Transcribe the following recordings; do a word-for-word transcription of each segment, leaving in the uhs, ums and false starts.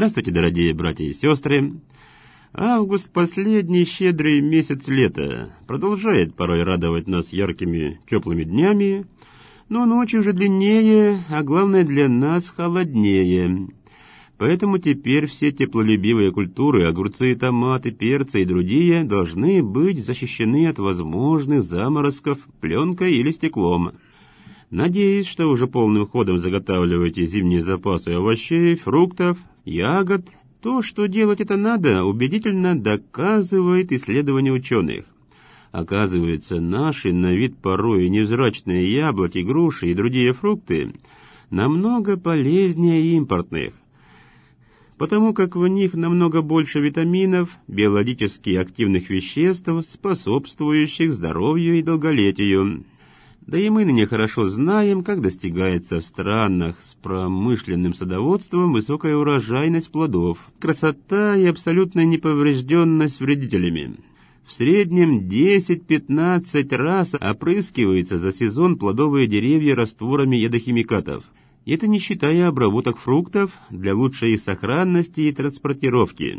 Здравствуйте, дорогие братья и сестры. Август – последний щедрый месяц лета. Продолжает порой радовать нас яркими теплыми днями, но ночи уже длиннее, а главное для нас холоднее. Поэтому теперь все теплолюбивые культуры, огурцы, томаты, перцы и другие, должны быть защищены от возможных заморозков пленкой или стеклом. Надеюсь, что уже полным ходом заготавливаете зимние запасы овощей, фруктов, ягод. То, что делать это надо, убедительно доказывает исследование ученых. Оказывается, наши на вид порой невзрачные яблоки, груши и другие фрукты намного полезнее импортных, потому как в них намного больше витаминов, биологически активных веществ, способствующих здоровью и долголетию. Да и мы ныне хорошо знаем, как достигается в странах с промышленным садоводством высокая урожайность плодов, красота и абсолютная неповрежденность вредителями. В среднем десять-пятнадцать раз опрыскивается за сезон плодовые деревья растворами ядохимикатов. Это не считая обработок фруктов для лучшей сохранности и транспортировки.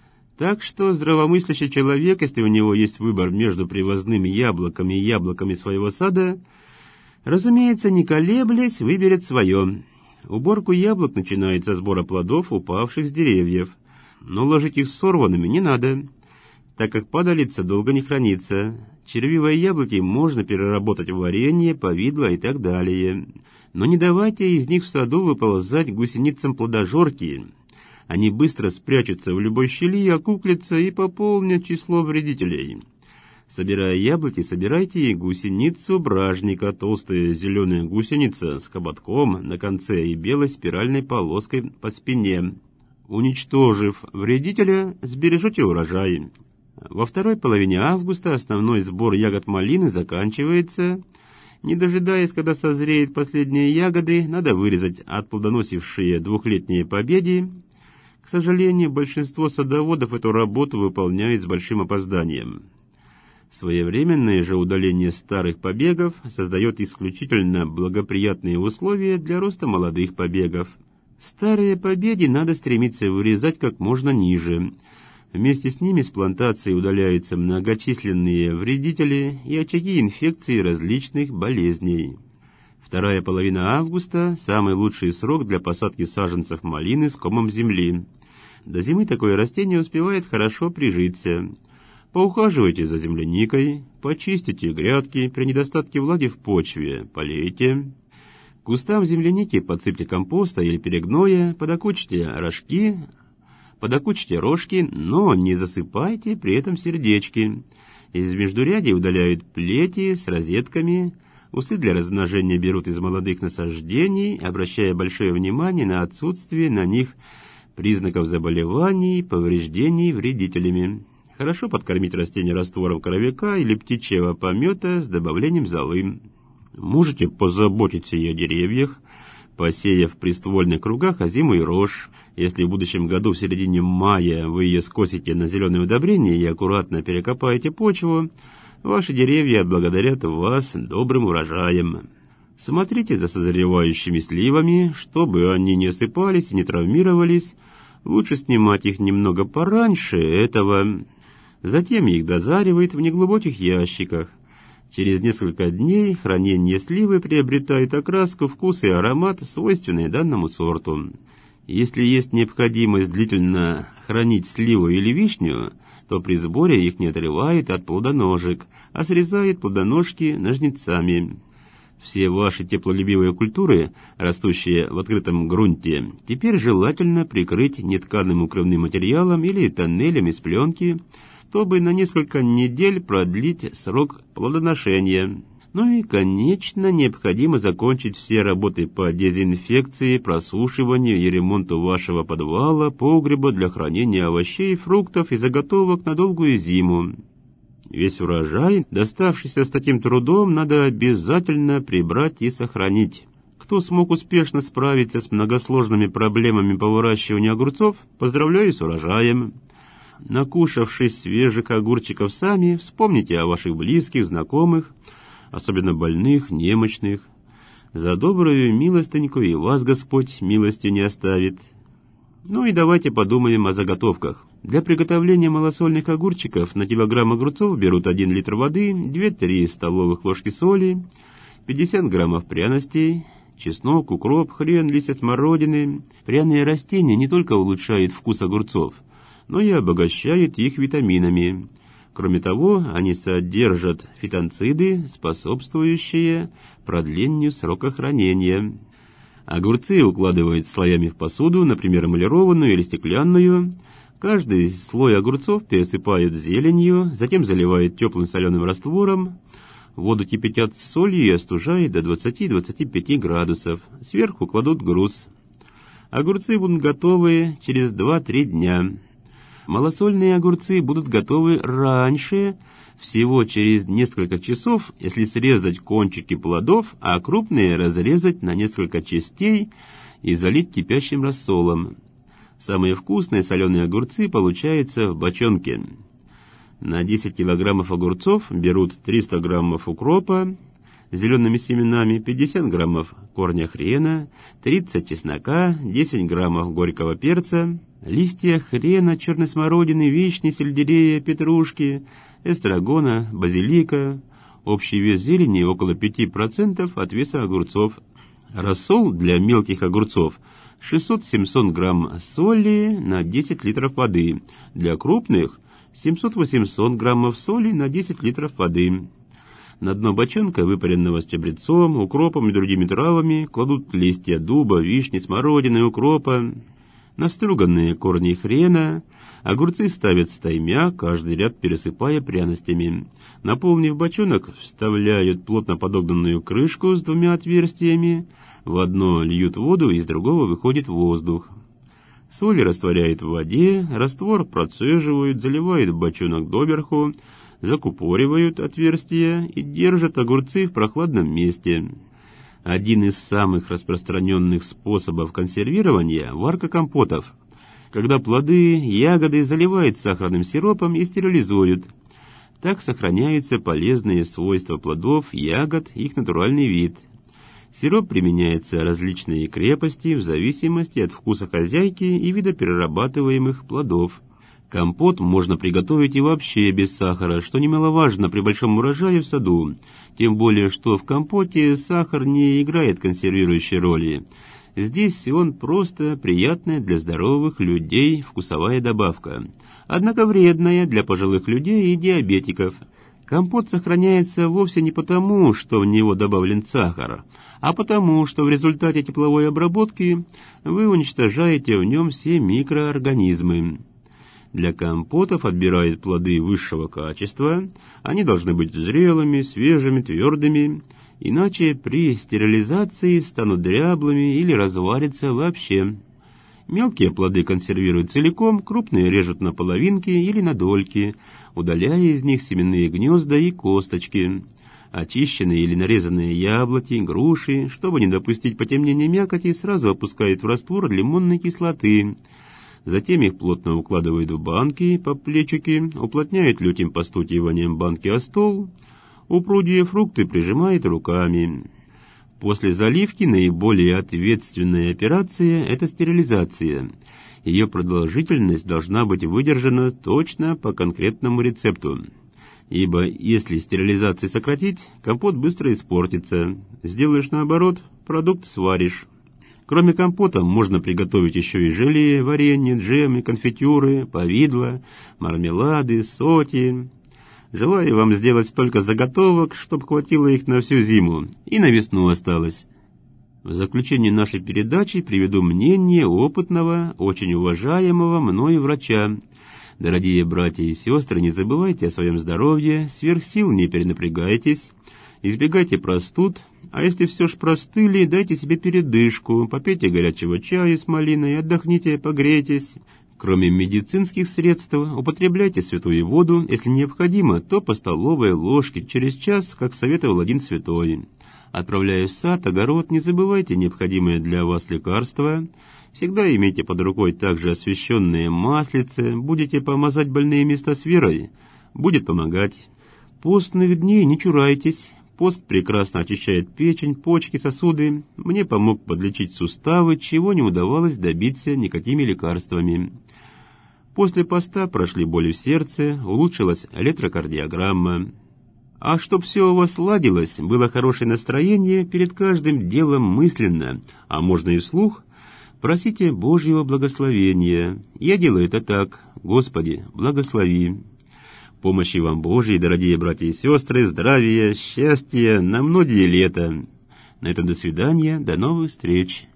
Так что здравомыслящий человек, если у него есть выбор между привозными яблоками и яблоками своего сада, разумеется, не колеблясь, выберет свое. Уборку яблок начинается с сбора плодов, упавших с деревьев. Но ложить их сорванными не надо, так как падалица долго не хранится. Червивые яблоки можно переработать в варенье, повидло и так далее. Но не давайте из них в саду выползать гусеницам-плодожорки. Они быстро спрячутся в любой щели, окуклятся и пополнят число вредителей. Собирая яблоки, собирайте и гусеницу бражника, толстая зеленая гусеница с хоботком на конце и белой спиральной полоской по спине. Уничтожив вредителя, сбережете урожай. Во второй половине августа основной сбор ягод малины заканчивается. Не дожидаясь, когда созреют последние ягоды, надо вырезать отплодоносившие двухлетние побеги. К сожалению, большинство садоводов эту работу выполняют с большим опозданием. Своевременное же удаление старых побегов создает исключительно благоприятные условия для роста молодых побегов. Старые побеги надо стремиться вырезать как можно ниже. Вместе с ними с плантации удаляются многочисленные вредители и очаги инфекций различных болезней. Вторая половина августа – самый лучший срок для посадки саженцев малины с комом земли. До зимы такое растение успевает хорошо прижиться. Поухаживайте за земляникой, почистите грядки, при недостатке влаги в почве полейте. Кустам земляники подсыпьте компоста или перегноя, подокучите рожки, подокучите рожки, но не засыпайте при этом сердечки. Из междурядий удаляют плети с розетками. Усы для размножения берут из молодых насаждений, обращая большое внимание на отсутствие на них признаков заболеваний, повреждений вредителями. Хорошо подкормить растение раствором коровика или птичьего помета с добавлением золы. Можете позаботиться и о деревьях, посеяв в приствольных кругах озиму и рожь. Если в будущем году в середине мая вы ее скосите на зеленое удобрение и аккуратно перекопаете почву, ваши деревья отблагодарят вас добрым урожаем. Смотрите за созревающими сливами, чтобы они не осыпались и не травмировались. Лучше снимать их немного пораньше этого. Затем их дозаривают в неглубоких ящиках. Через несколько дней хранение сливы приобретает окраску, вкус и аромат, свойственные данному сорту. Если есть необходимость длительно хранить сливу или вишню, то при сборе их не отрывает от плодоножек, а срезает плодоножки ножницами. Все ваши теплолюбивые культуры, растущие в открытом грунте, теперь желательно прикрыть нетканым укрывным материалом или тоннелем из пленки, чтобы на несколько недель продлить срок плодоношения. Ну и, конечно, необходимо закончить все работы по дезинфекции, просушиванию и ремонту вашего подвала, погреба для хранения овощей, фруктов и заготовок на долгую зиму. Весь урожай, доставшийся с таким трудом, надо обязательно прибрать и сохранить. Кто смог успешно справиться с многосложными проблемами по выращиванию огурцов, поздравляю с урожаем. Накушавшись свежих огурчиков сами, вспомните о ваших близких, знакомых, особенно больных, немощных. За добрую милостыньку и вас Господь милостью не оставит. Ну и давайте подумаем о заготовках. Для приготовления малосольных огурчиков на килограмм огурцов берут один литр воды, две-три столовых ложки соли, пятьдесят граммов пряностей, чеснок, укроп, хрен, листья смородины. Пряные растения не только улучшают вкус огурцов, но и обогащают их витаминами. Кроме того, они содержат фитонциды, способствующие продлению срока хранения. Огурцы укладывают слоями в посуду, например, эмалированную или стеклянную. Каждый слой огурцов пересыпают зеленью, затем заливают теплым соленым раствором. Воду кипятят с солью и остужают до двадцати-двадцати пяти градусов. Сверху кладут груз. Огурцы будут готовы через два-три дня. Малосольные огурцы будут готовы раньше, всего через несколько часов, если срезать кончики плодов, а крупные разрезать на несколько частей и залить кипящим рассолом. Самые вкусные соленые огурцы получаются в бочонке. На десять килограммов огурцов берут триста граммов укропа с зелеными семенами, пятьдесят граммов корня хрена, тридцать чеснока, десять граммов горького перца, листья хрена, черной смородины, вишни, сельдерея, петрушки, эстрагона, базилика. Общий вес зелени около пяти процентов от веса огурцов. Рассол для мелких огурцов шестьсот-семьсот грамм соли на десять литров воды. Для крупных семьсот-восемьсот граммов соли на десять литров воды. На дно бочонка, выпаренного с чабрецом, укропом и другими травами, кладут листья дуба, вишни, смородины, укропа, наструганные корни хрена. Огурцы ставят стаймя, каждый ряд пересыпая пряностями. Наполнив бочонок, вставляют плотно подогнанную крышку с двумя отверстиями. В одно льют воду, из другого выходит воздух. Соль растворяют в воде, раствор процеживают, заливают в бочонок доверху, закупоривают отверстия и держат огурцы в прохладном месте. Один из самых распространенных способов консервирования – варка компотов, когда плоды, ягоды заливают сахарным сиропом и стерилизуют. Так сохраняются полезные свойства плодов, ягод, их натуральный вид. Сироп применяется различной крепости в зависимости от вкуса хозяйки и вида перерабатываемых плодов. Компот можно приготовить и вообще без сахара, что немаловажно при большом урожае в саду, тем более что в компоте сахар не играет консервирующей роли. Здесь он просто приятная для здоровых людей вкусовая добавка, однако вредная для пожилых людей и диабетиков. Компот сохраняется вовсе не потому, что в него добавлен сахар, а потому, что в результате тепловой обработки вы уничтожаете в нем все микроорганизмы. Для компотов отбирают плоды высшего качества, они должны быть зрелыми, свежими, твердыми, иначе при стерилизации станут дряблыми или разварятся вообще. Мелкие плоды консервируют целиком, крупные режут на половинки или на дольки, удаляя из них семенные гнезда и косточки. Очищенные или нарезанные яблоки, груши, чтобы не допустить потемнения мякоти, сразу опускают в раствор лимонной кислоты. Затем их плотно укладывают в банки по плечики, уплотняют лютым постукиванием банки о стол, упругие фрукты прижимают руками. После заливки наиболее ответственная операция – это стерилизация. Ее продолжительность должна быть выдержана точно по конкретному рецепту. Ибо если стерилизацию сократить, компот быстро испортится. Сделаешь наоборот – продукт сваришь. Кроме компота можно приготовить еще и желе, варенье, джемы, конфитюры, повидло, мармелады, соти. Желаю вам сделать столько заготовок, чтобы хватило их на всю зиму, и на весну осталось. В заключение нашей передачи приведу мнение опытного, очень уважаемого мною врача. Дорогие братья и сестры, не забывайте о своем здоровье, сверх сил не перенапрягайтесь, избегайте простуд, а если все ж простыли, дайте себе передышку, попейте горячего чая с малиной, отдохните, погрейтесь. Кроме медицинских средств, употребляйте святую воду, если необходимо, то по столовой ложке через час, как советовал один святой. Отправляясь в сад, огород, не забывайте необходимые для вас лекарства. Всегда имейте под рукой также освященные маслицы, будете помазать больные места с верой, будет помогать. Постных дней не чурайтесь. Пост прекрасно очищает печень, почки, сосуды. Мне помог подлечить суставы, чего не удавалось добиться никакими лекарствами. После поста прошли боли в сердце, улучшилась электрокардиограмма. А чтоб все у вас ладилось, было хорошее настроение, перед каждым делом мысленно, а можно и вслух, просите Божьего благословения. Я делаю это так: Господи, благослови. Помощи вам Божьей, дорогие братья и сестры, здравия, счастья на многие лета. На этом до свидания, до новых встреч.